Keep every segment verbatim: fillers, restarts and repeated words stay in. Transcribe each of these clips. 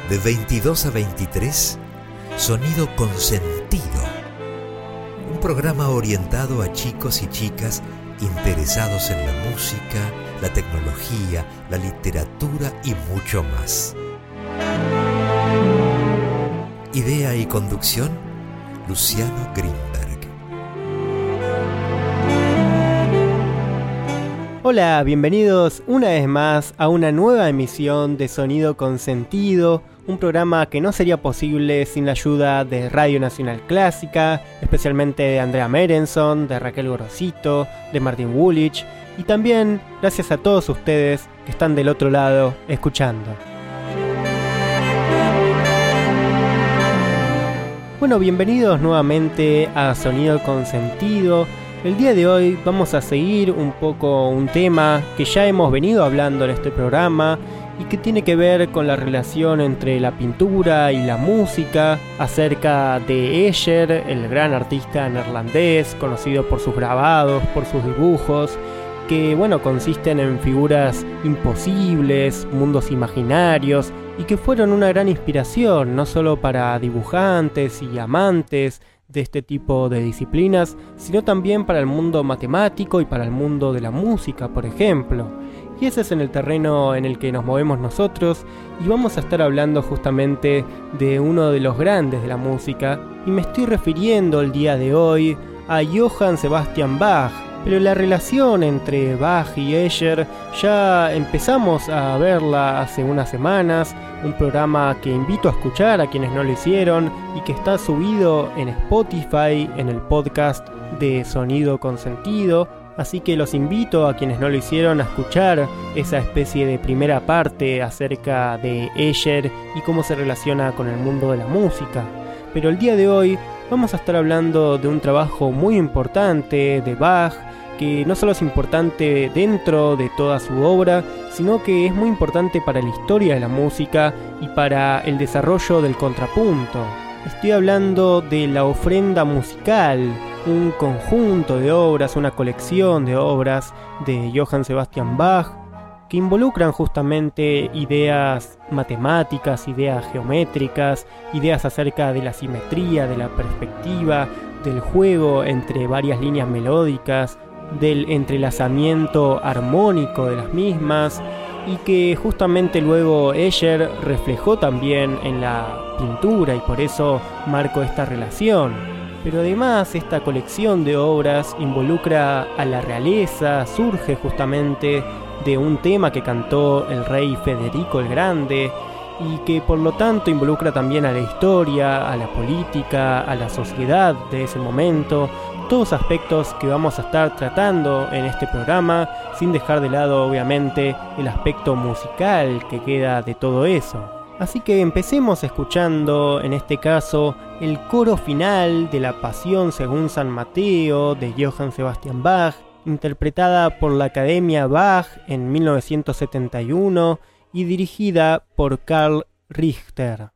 de veintidós a veintitrés, Sonido con Sentido. Un programa orientado a chicos y chicas interesados en la música, la tecnología, la literatura y mucho más. Idea y conducción, Luciano Grinberg. Hola, bienvenidos una vez más a una nueva emisión de Sonido con Sentido, un programa que no sería posible sin la ayuda de Radio Nacional Clásica, especialmente de Andrea Merenson, de Raquel Gorosito, de Martín Woolrich, y también gracias a todos ustedes que están del otro lado escuchando. Bueno, bienvenidos nuevamente a Sonido con Sentido. El día de hoy vamos a seguir un poco un tema que ya hemos venido hablando en este programa y que tiene que ver con la relación entre la pintura y la música, acerca de Escher, el gran artista neerlandés, conocido por sus grabados, por sus dibujos, que bueno, consisten en figuras imposibles, mundos imaginarios, y que fueron una gran inspiración, no solo para dibujantes y amantes de este tipo de disciplinas, sino también para el mundo matemático y para el mundo de la música, por ejemplo. Y ese es en el terreno en el que nos movemos nosotros, y vamos a estar hablando justamente de uno de los grandes de la música, y me estoy refiriendo el día de hoy a Johann Sebastian Bach. Pero la relación entre Bach y Escher ya empezamos a verla hace unas semanas, un programa que invito a escuchar a quienes no lo hicieron y que está subido en Spotify, en el podcast de Sonido con Sentido, así que los invito a quienes no lo hicieron a escuchar esa especie de primera parte acerca de Escher y cómo se relaciona con el mundo de la música. Pero el día de hoy vamos a estar hablando de un trabajo muy importante de Bach, que no solo es importante dentro de toda su obra, sino que es muy importante para la historia de la música y para el desarrollo del contrapunto. Estoy hablando de la ofrenda musical, un conjunto de obras, una colección de obras de Johann Sebastian Bach, que involucran justamente ideas matemáticas, ideas geométricas, ideas acerca de la simetría, de la perspectiva, del juego entre varias líneas melódicas, del entrelazamiento armónico de las mismas, y que justamente luego Escher reflejó también en la pintura, y por eso marco esta relación. Pero además esta colección de obras involucra a la realeza, surge justamente de un tema que cantó el rey Federico el Grande, y que por lo tanto involucra también a la historia, a la política, a la sociedad de ese momento, todos aspectos que vamos a estar tratando en este programa, sin dejar de lado obviamente el aspecto musical que queda de todo eso. Así que empecemos escuchando en este caso el coro final de la Pasión según San Mateo de Johann Sebastian Bach, interpretada por la Academia Bach en mil novecientos setenta y uno y dirigida por Karl Richter.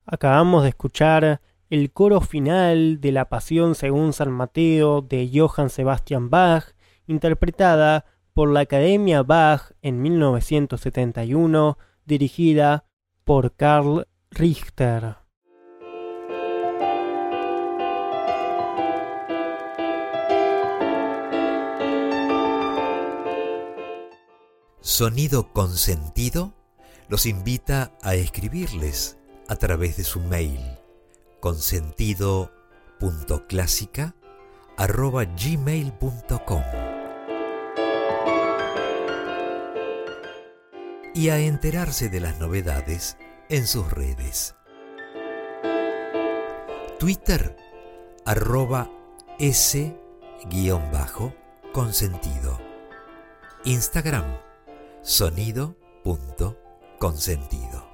Acabamos de escuchar el coro final de la Pasión según San Mateo de Johann Sebastian Bach, interpretada por la Academia Bach en mil novecientos setenta y uno, dirigida por Karl Richter. Sonido Consentido los invita a escribirles a través de su mail consentido punto clásica arroba gmail punto com y a enterarse de las novedades en sus redes. Twitter arroba s guión bajo consentido. Instagram sonido punto consentido.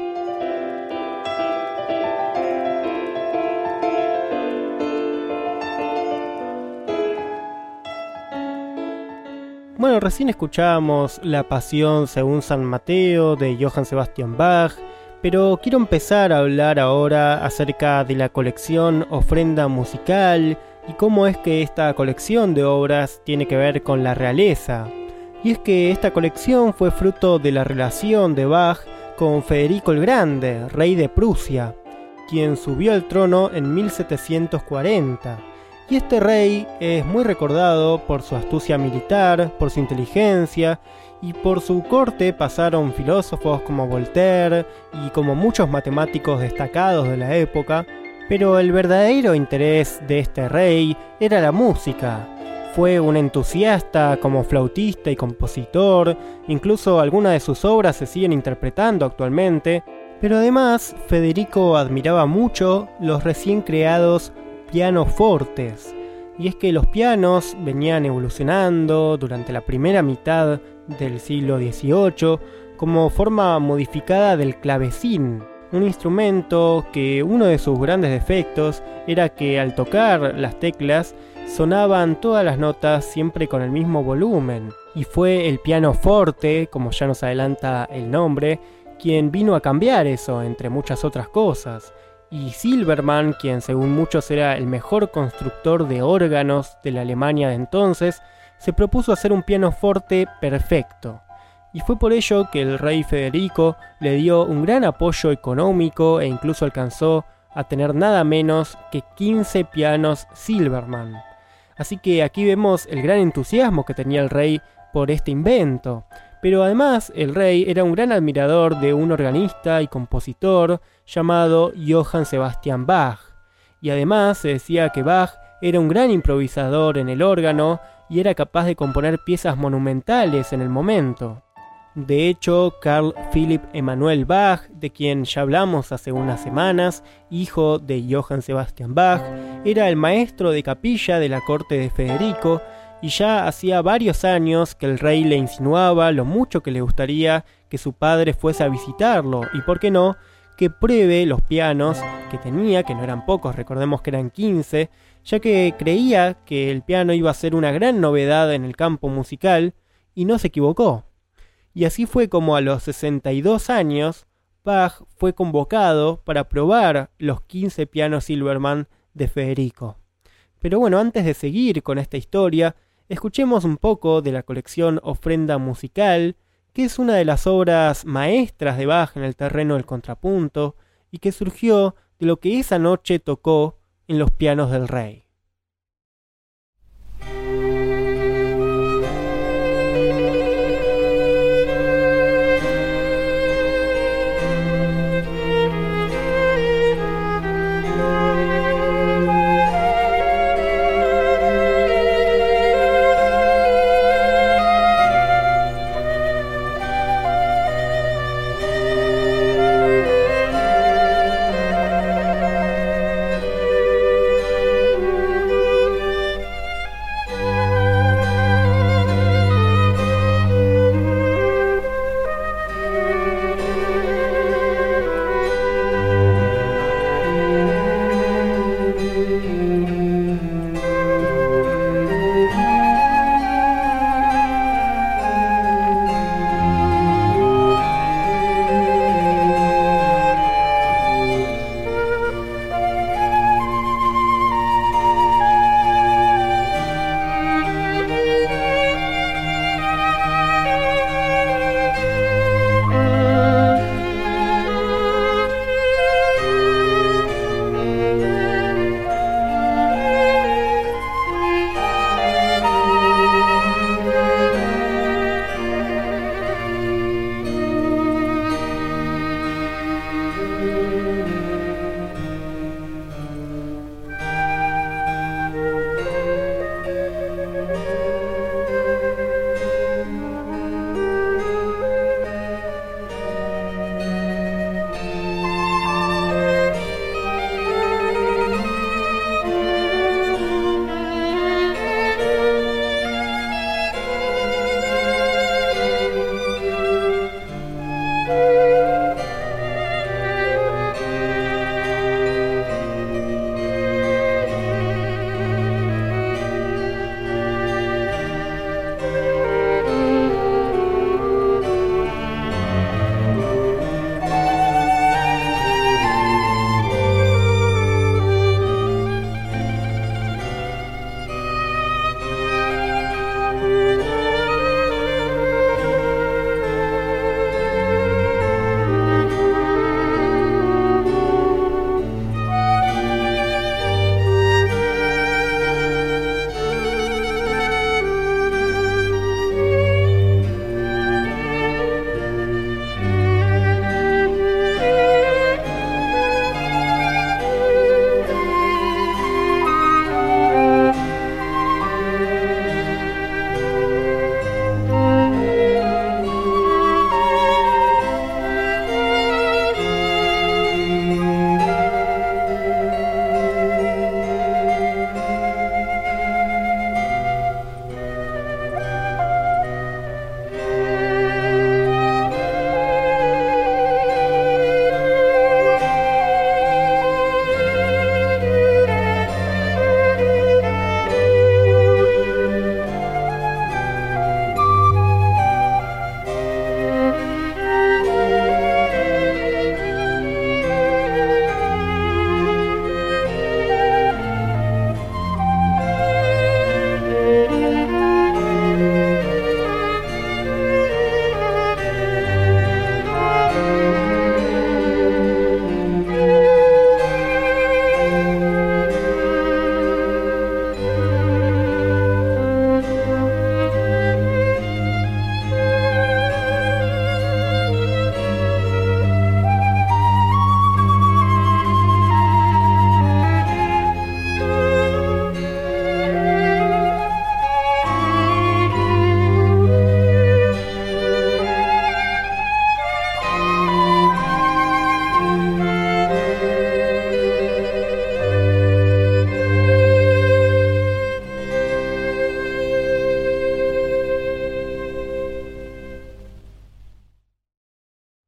Bueno, recién escuchábamos La Pasión según San Mateo de Johann Sebastian Bach, pero quiero empezar a hablar ahora acerca de la colección Ofrenda Musical y cómo es que esta colección de obras tiene que ver con la realeza. Y es que esta colección fue fruto de la relación de Bach con Federico el Grande, rey de Prusia, quien subió al trono en mil setecientos cuarenta. Y este rey es muy recordado por su astucia militar, por su inteligencia, y por su corte pasaron filósofos como Voltaire y como muchos matemáticos destacados de la época, pero el verdadero interés de este rey era la música. Fue un entusiasta como flautista y compositor, incluso algunas de sus obras se siguen interpretando actualmente, pero además Federico admiraba mucho los recién creados pianofortes, y es que los pianos venían evolucionando durante la primera mitad del siglo dieciocho como forma modificada del clavecín, un instrumento que uno de sus grandes defectos era que al tocar las teclas sonaban todas las notas siempre con el mismo volumen, y fue el pianoforte, como ya nos adelanta el nombre, quien vino a cambiar eso, entre muchas otras cosas. Y Silbermann, quien según muchos era el mejor constructor de órganos de la Alemania de entonces, se propuso hacer un pianoforte perfecto. Y fue por ello que el rey Federico le dio un gran apoyo económico e incluso alcanzó a tener nada menos que quince pianos Silbermann. Así que aquí vemos el gran entusiasmo que tenía el rey por este invento. Pero además el rey era un gran admirador de un organista y compositor llamado Johann Sebastian Bach. Y además se decía que Bach era un gran improvisador en el órgano y era capaz de componer piezas monumentales en el momento. De hecho, Carl Philipp Emanuel Bach, de quien ya hablamos hace unas semanas, hijo de Johann Sebastian Bach, era el maestro de capilla de la corte de Federico, y ya hacía varios años que el rey le insinuaba lo mucho que le gustaría que su padre fuese a visitarlo, y por qué no, que pruebe los pianos que tenía, que no eran pocos, recordemos que eran quince, ya que creía que el piano iba a ser una gran novedad en el campo musical, y no se equivocó. Y así fue como a los sesenta y dos años, Bach fue convocado para probar los quince pianos Silbermann de Federico. Pero bueno, antes de seguir con esta historia, escuchemos un poco de la colección Ofrenda Musical, que es una de las obras maestras de Bach en el terreno del contrapunto y que surgió de lo que esa noche tocó en los pianos del rey.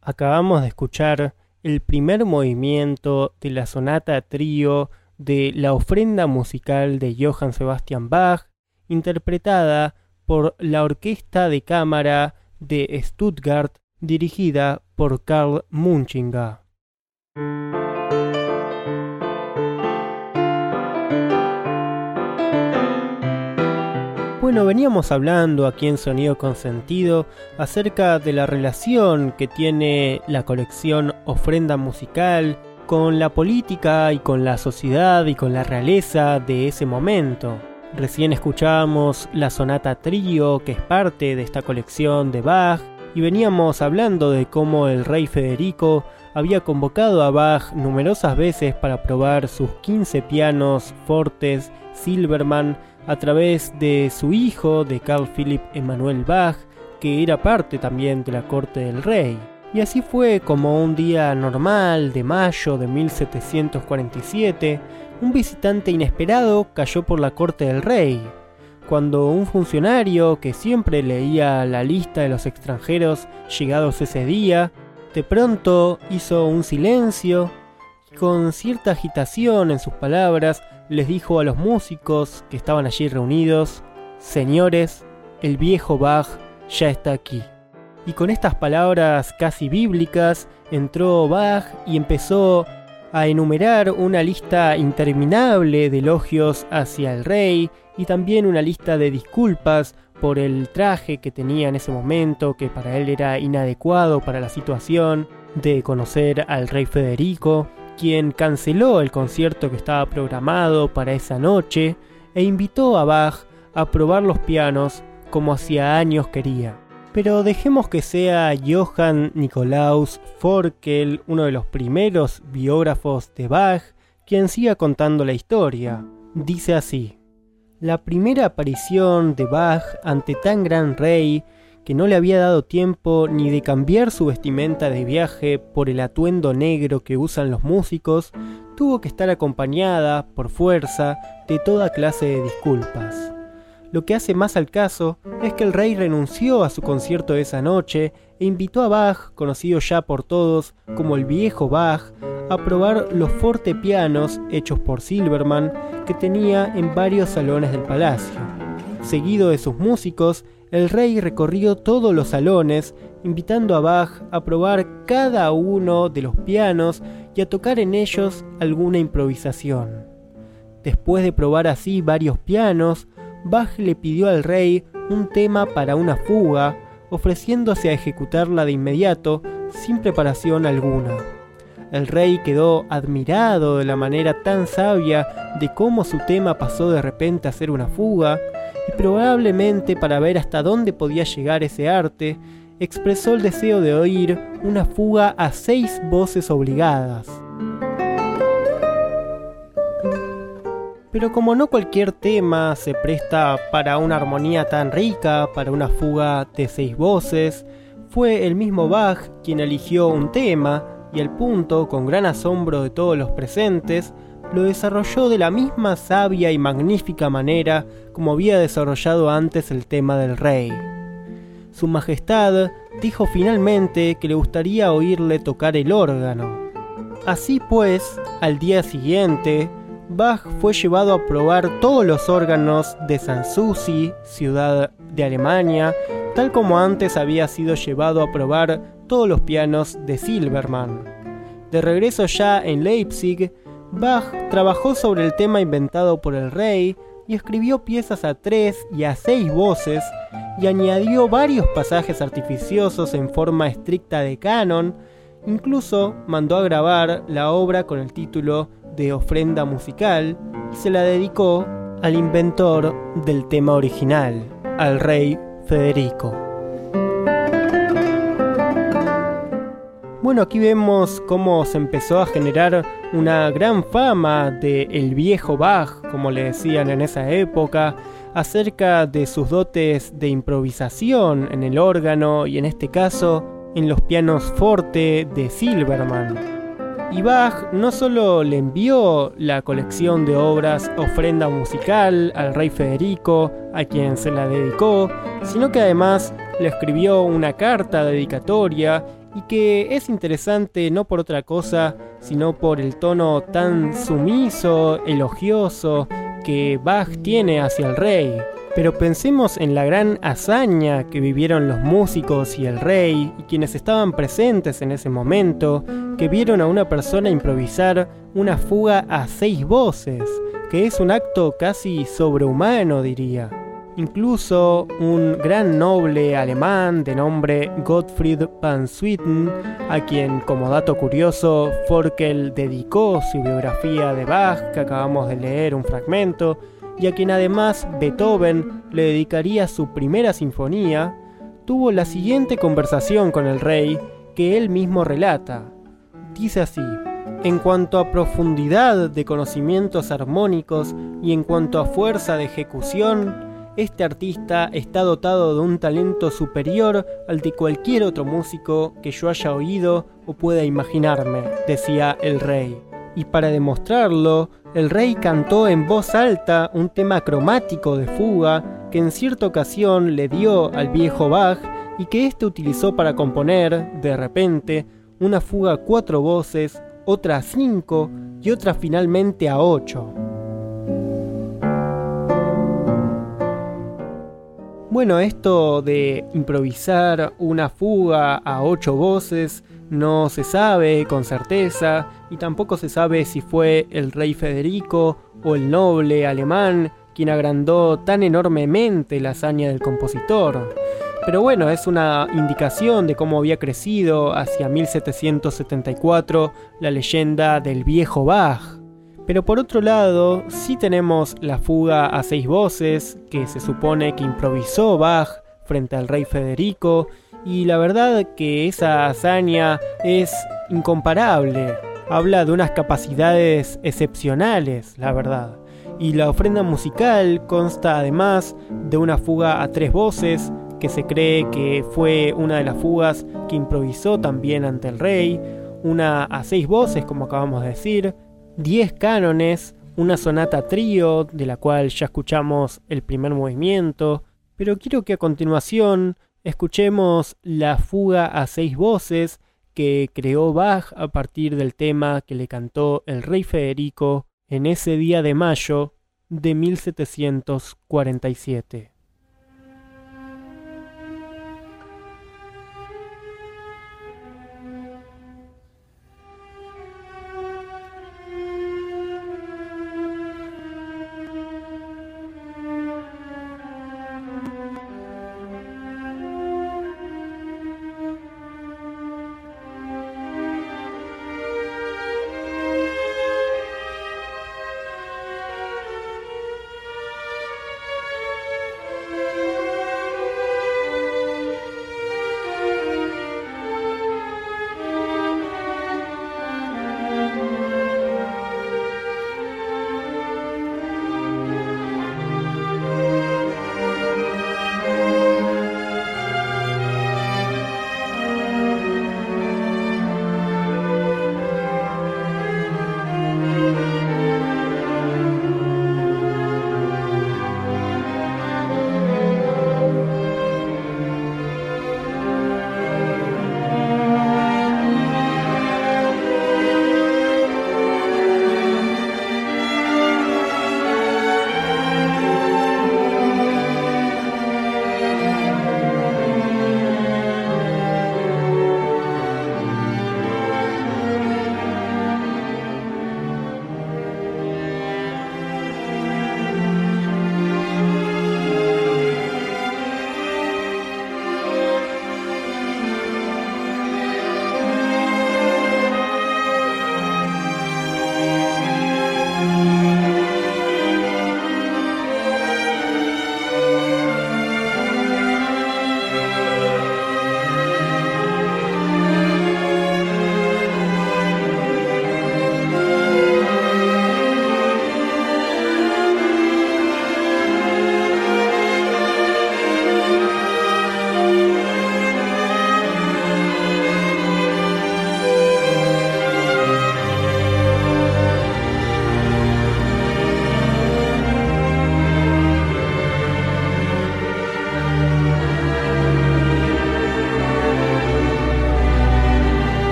Acabamos de escuchar el primer movimiento de la sonata trío de la ofrenda musical de Johann Sebastian Bach, interpretada por la Orquesta de Cámara de Stuttgart, dirigida por Karl Munchinger. Bueno, veníamos hablando aquí en Sonido con Sentido acerca de la relación que tiene la colección Ofrenda Musical con la política y con la sociedad y con la realeza de ese momento. Recién escuchábamos la sonata trío, que es parte de esta colección de Bach, y veníamos hablando de cómo el rey Federico había convocado a Bach numerosas veces para probar sus quince pianos fortes Silbermann a través de su hijo, de Carl Philipp Emanuel Bach, que era parte también de la corte del rey. Y así fue como un día normal de mayo de mil setecientos cuarenta y siete, un visitante inesperado cayó por la corte del rey, cuando un funcionario que siempre leía la lista de los extranjeros llegados ese día, de pronto hizo un silencio y con cierta agitación en sus palabras les dijo a los músicos que estaban allí reunidos: «Señores, el viejo Bach ya está aquí». Y con estas palabras casi bíblicas entró Bach y empezó a enumerar una lista interminable de elogios hacia el rey y también una lista de disculpas por el traje que tenía en ese momento, que para él era inadecuado para la situación de conocer al rey Federico, quien canceló el concierto que estaba programado para esa noche e invitó a Bach a probar los pianos como hacía años quería. Pero dejemos que sea Johann Nikolaus Forkel, uno de los primeros biógrafos de Bach, quien siga contando la historia. Dice así: la primera aparición de Bach ante tan gran rey, que no le había dado tiempo ni de cambiar su vestimenta de viaje por el atuendo negro que usan los músicos, tuvo que estar acompañada, por fuerza, de toda clase de disculpas. Lo que hace más al caso es que el rey renunció a su concierto de esa noche e invitó a Bach, conocido ya por todos como el viejo Bach, a probar los fortepianos hechos por Silbermann que tenía en varios salones del palacio. Seguido de sus músicos, el rey recorrió todos los salones, invitando a Bach a probar cada uno de los pianos y a tocar en ellos alguna improvisación. Después de probar así varios pianos, Bach le pidió al rey un tema para una fuga, ofreciéndose a ejecutarla de inmediato, sin preparación alguna. El rey quedó admirado de la manera tan sabia de cómo su tema pasó de repente a ser una fuga, y probablemente para ver hasta dónde podía llegar ese arte, expresó el deseo de oír una fuga a seis voces obligadas. Pero como no cualquier tema se presta para una armonía tan rica, para una fuga de seis voces, fue el mismo Bach quien eligió un tema y al punto, con gran asombro de todos los presentes, lo desarrolló de la misma sabia y magnífica manera como había desarrollado antes el tema del rey. Su Majestad dijo finalmente que le gustaría oírle tocar el órgano. Así pues, al día siguiente, Bach fue llevado a probar todos los órganos de Sanssouci, ciudad de Alemania, tal como antes había sido llevado a probar todos los pianos de Silbermann. De regreso ya en Leipzig, Bach trabajó sobre el tema inventado por el rey y escribió piezas a tres y a seis voces y añadió varios pasajes artificiosos en forma estricta de canon. Incluso mandó a grabar la obra con el título de Ofrenda Musical y se la dedicó al inventor del tema original, al rey Federico. Bueno, aquí vemos cómo se empezó a generar una gran fama de el viejo Bach, como le decían en esa época, acerca de sus dotes de improvisación en el órgano y en este caso en los pianos forte de Silbermann. Y Bach no solo le envió la colección de obras Ofrenda Musical al rey Federico, a quien se la dedicó, sino que además le escribió una carta dedicatoria y que es interesante no por otra cosa, sino por el tono tan sumiso, elogioso que Bach tiene hacia el rey. Pero pensemos en la gran hazaña que vivieron los músicos y el rey y quienes estaban presentes en ese momento, que vieron a una persona improvisar una fuga a seis voces, que es un acto casi sobrehumano, diría. Incluso un gran noble alemán de nombre Gottfried van Swieten, a quien, como dato curioso, Forkel dedicó su biografía de Bach, que acabamos de leer un fragmento, y a quien además Beethoven le dedicaría su primera sinfonía, tuvo la siguiente conversación con el rey que él mismo relata. Dice así: en cuanto a profundidad de conocimientos armónicos y en cuanto a fuerza de ejecución, este artista está dotado de un talento superior al de cualquier otro músico que yo haya oído o pueda imaginarme, decía el rey. Y para demostrarlo, el rey cantó en voz alta un tema cromático de fuga que en cierta ocasión le dio al viejo Bach y que éste utilizó para componer, de repente, una fuga a cuatro voces, otra a cinco y otra finalmente a ocho. Bueno, esto de improvisar una fuga a ocho voces no se sabe con certeza y tampoco se sabe si fue el rey Federico o el noble alemán quien agrandó tan enormemente la hazaña del compositor. Pero bueno, es una indicación de cómo había crecido hacia mil setecientos setenta y cuatro la leyenda del viejo Bach. Pero por otro lado, sí tenemos la fuga a seis voces, que se supone que improvisó Bach frente al rey Federico, y la verdad que esa hazaña es incomparable. Habla de unas capacidades excepcionales, la verdad. Y la ofrenda musical consta además de una fuga a tres voces, que se cree que fue una de las fugas que improvisó también ante el rey, una a seis voces, como acabamos de decir, diez cánones, una sonata trío, de la cual ya escuchamos el primer movimiento, pero quiero que a continuación escuchemos la fuga a seis voces que creó Bach a partir del tema que le cantó el rey Federico en ese día de mayo de mil setecientos cuarenta y siete.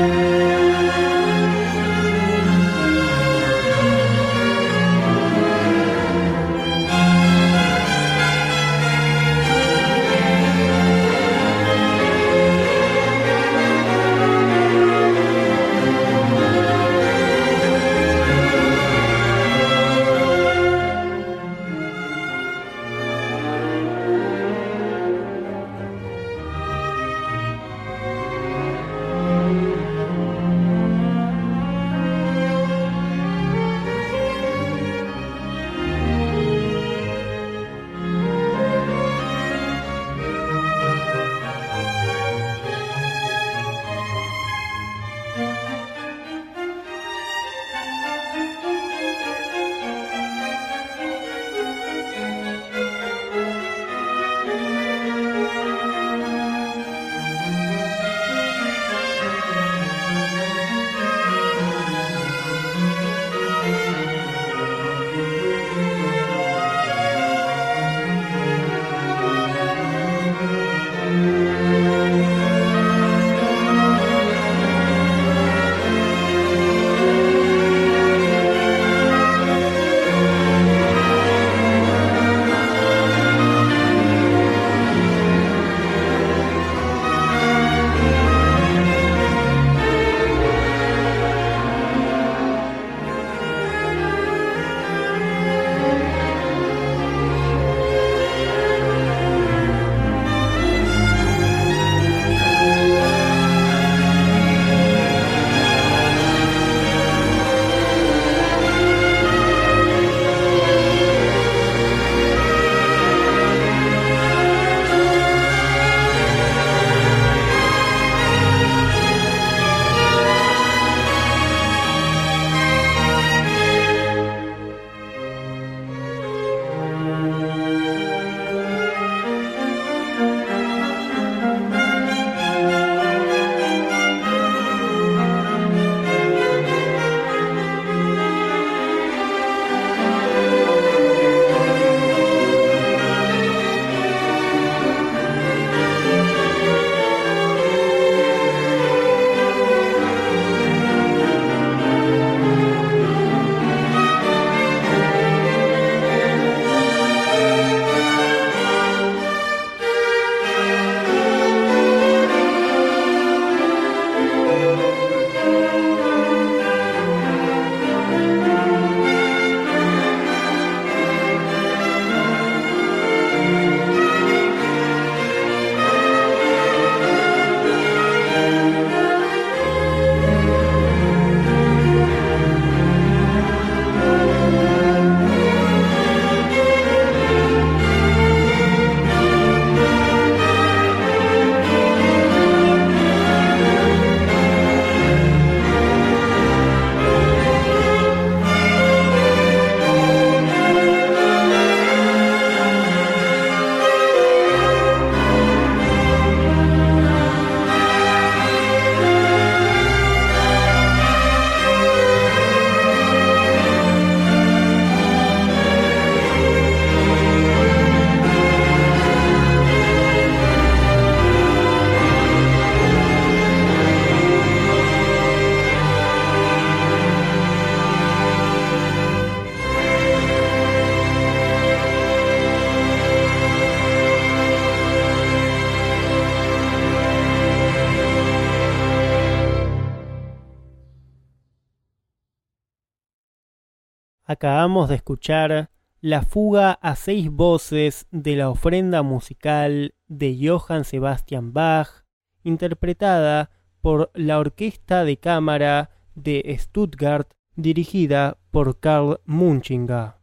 Acabamos de escuchar la fuga a seis voces de la ofrenda musical de Johann Sebastian Bach, interpretada por la Orquesta de Cámara de Stuttgart, dirigida por Karl Munchinger.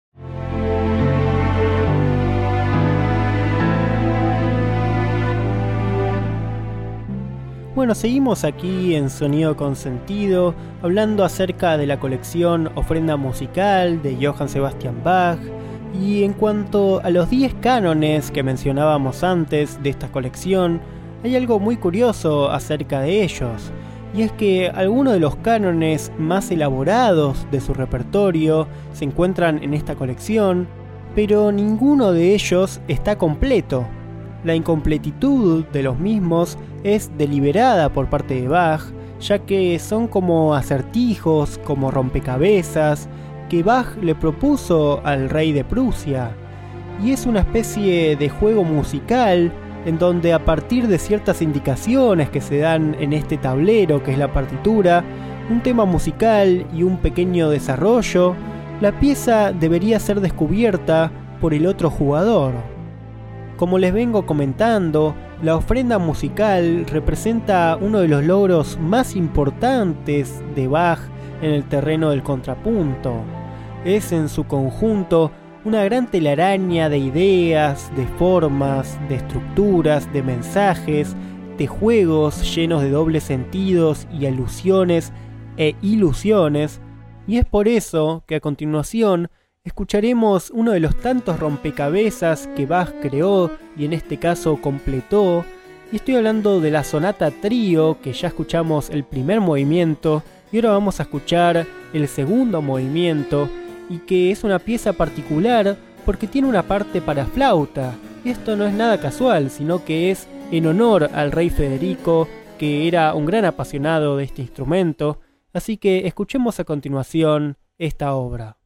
Bueno, seguimos aquí en Sonido con Sentido, hablando acerca de la colección Ofrenda Musical de Johann Sebastian Bach. Y en cuanto a los diez cánones que mencionábamos antes de esta colección, hay algo muy curioso acerca de ellos. Y es que algunos de los cánones más elaborados de su repertorio se encuentran en esta colección, pero ninguno de ellos está completo. La incompletitud de los mismos es deliberada por parte de Bach, ya que son como acertijos, como rompecabezas, que Bach le propuso al rey de Prusia. Y es una especie de juego musical en donde a partir de ciertas indicaciones que se dan en este tablero que es la partitura, un tema musical y un pequeño desarrollo, la pieza debería ser descubierta por el otro jugador. Como les vengo comentando, la ofrenda musical representa uno de los logros más importantes de Bach en el terreno del contrapunto. Es en su conjunto una gran telaraña de ideas, de formas, de estructuras, de mensajes, de juegos llenos de dobles sentidos y alusiones e ilusiones, y es por eso que a continuación escucharemos uno de los tantos rompecabezas que Bach creó y en este caso completó, y estoy hablando de la sonata trío, que ya escuchamos el primer movimiento y ahora vamos a escuchar el segundo movimiento, y que es una pieza particular porque tiene una parte para flauta. Y esto no es nada casual, sino que es en honor al rey Federico, que era un gran apasionado de este instrumento. Así que escuchemos a continuación esta obra.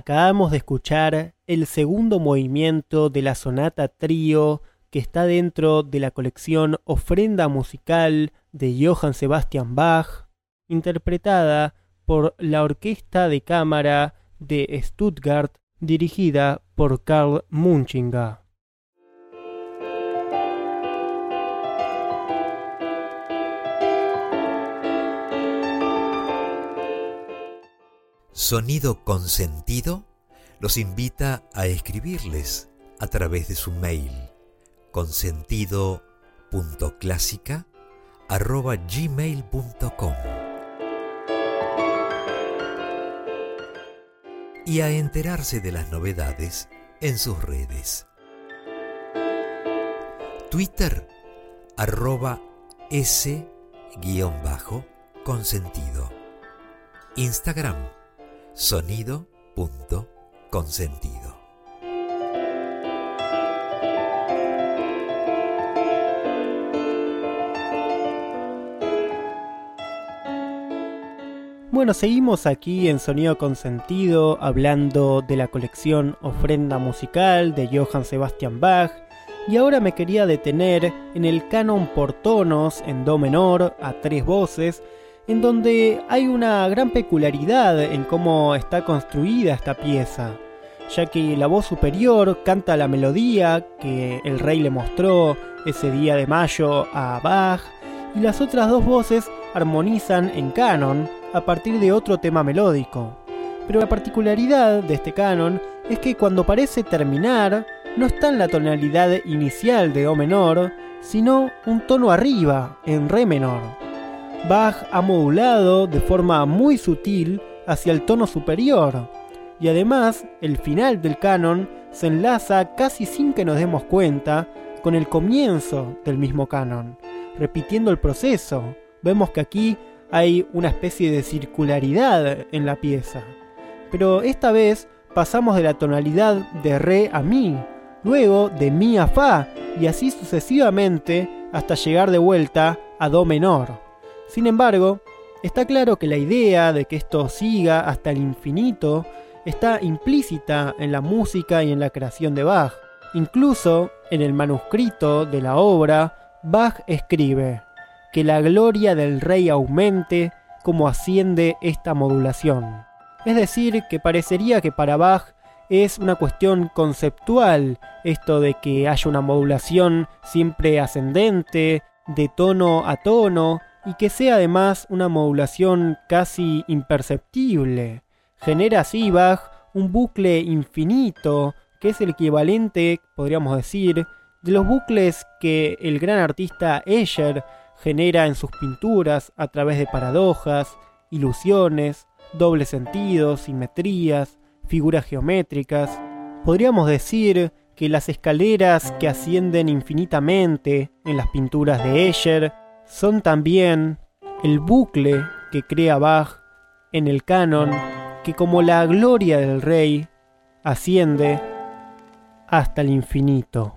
Acabamos de escuchar el segundo movimiento de la sonata trío que está dentro de la colección Ofrenda Musical de Johann Sebastian Bach, interpretada por la Orquesta de Cámara de Stuttgart, dirigida por Karl Munchinger. Sonido Consentido los invita a escribirles a través de su mail consentido punto clásica arroba gmail punto com y a enterarse de las novedades en sus redes. Twitter arroba s guión bajo consentido. Instagram sonido punto consentido. Bueno, seguimos aquí en Sonido Consentido hablando de la colección Ofrenda Musical de Johann Sebastian Bach, y ahora me quería detener en el canon por tonos en do menor a tres voces, en donde hay una gran peculiaridad en cómo está construida esta pieza, ya que la voz superior canta la melodía que el rey le mostró ese día de mayo a Bach, y las otras dos voces armonizan en canon a partir de otro tema melódico. Pero la particularidad de este canon es que cuando parece terminar, no está en la tonalidad inicial de do menor, sino un tono arriba, en re menor. Bach ha modulado de forma muy sutil hacia el tono superior, y además el final del canon se enlaza casi sin que nos demos cuenta con el comienzo del mismo canon, repitiendo el proceso. Vemos que aquí hay una especie de circularidad en la pieza, pero esta vez pasamos de la tonalidad de re a mi, luego de mi a fa, y así sucesivamente hasta llegar de vuelta a do menor. Sin embargo, está claro que la idea de que esto siga hasta el infinito está implícita en la música y en la creación de Bach. Incluso en el manuscrito de la obra, Bach escribe que la gloria del rey aumente como asciende esta modulación. Es decir, que parecería que para Bach es una cuestión conceptual esto de que haya una modulación siempre ascendente, de tono a tono, y que sea además una modulación casi imperceptible. Genera así Bach un bucle infinito, que es el equivalente, podríamos decir, de los bucles que el gran artista Escher genera en sus pinturas a través de paradojas, ilusiones, dobles sentidos, simetrías, figuras geométricas. Podríamos decir que las escaleras que ascienden infinitamente en las pinturas de Escher son también el bucle que crea Bach en el canon, que como la gloria del rey asciende hasta el infinito.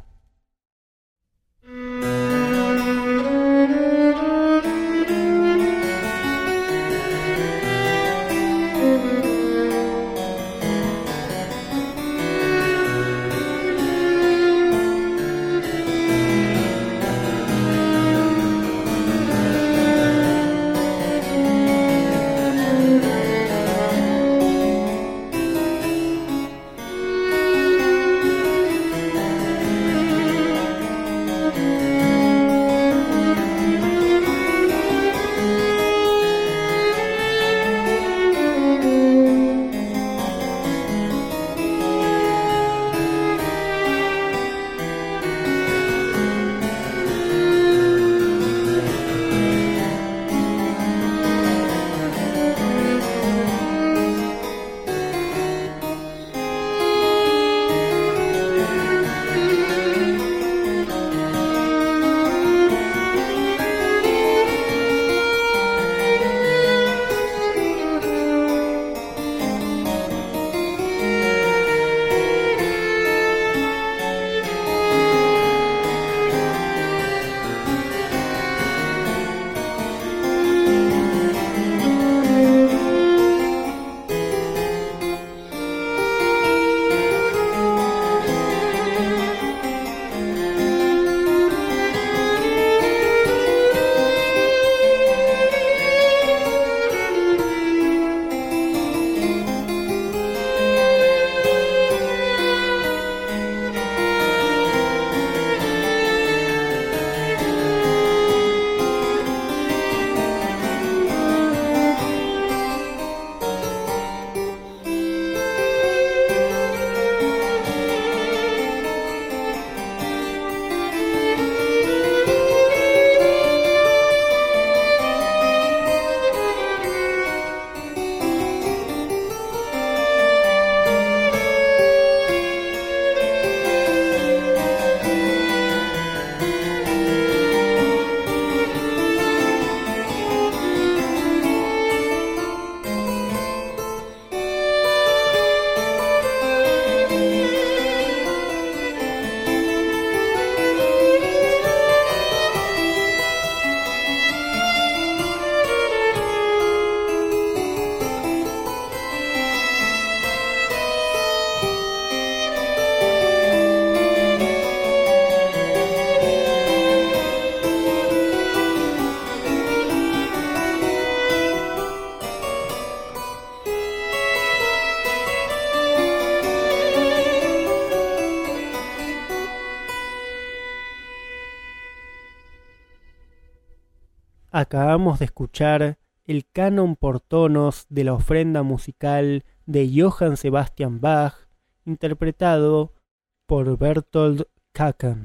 acabamos de escuchar el canon por tonos de la ofrenda musical de Johann Sebastian Bach, interpretado por Bertolt Kacan.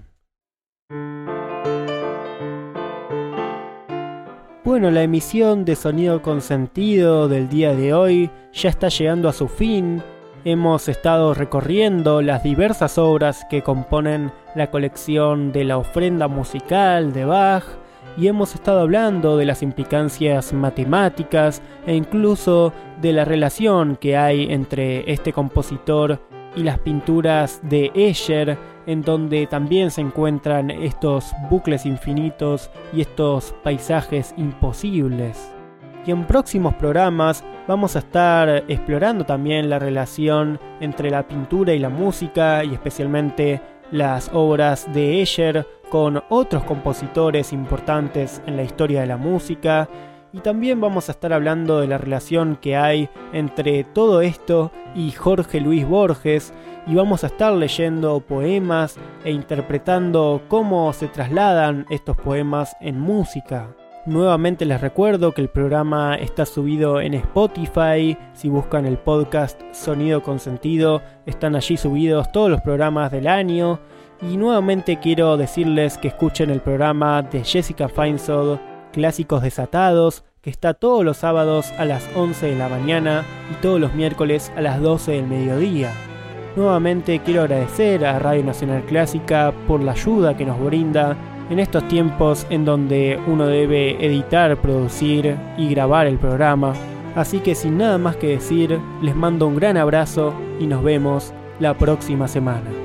Bueno, la emisión de Sonido con Sentido del día de hoy ya está llegando a su fin. Hemos estado recorriendo las diversas obras que componen la colección de la ofrenda musical de Bach y hemos estado hablando de las implicancias matemáticas e incluso de la relación que hay entre este compositor y las pinturas de Escher, en donde también se encuentran estos bucles infinitos y estos paisajes imposibles. Y en próximos programas vamos a estar explorando también la relación entre la pintura y la música, y especialmente las obras de Escher con otros compositores importantes en la historia de la música. Y también vamos a estar hablando de la relación que hay entre todo esto y Jorge Luis Borges, y vamos a estar leyendo poemas e interpretando cómo se trasladan estos poemas en música. Nuevamente les recuerdo que el programa está subido en Spotify. Si buscan el podcast Sonido con Sentido, están allí subidos todos los programas del año. Y nuevamente quiero decirles que escuchen el programa de Jessica Feinsold, Clásicos Desatados, que está todos los sábados a las once de la mañana y todos los miércoles a las doce del mediodía. Nuevamente quiero agradecer a Radio Nacional Clásica por la ayuda que nos brinda en estos tiempos en donde uno debe editar, producir y grabar el programa. Así que sin nada más que decir, les mando un gran abrazo y nos vemos la próxima semana.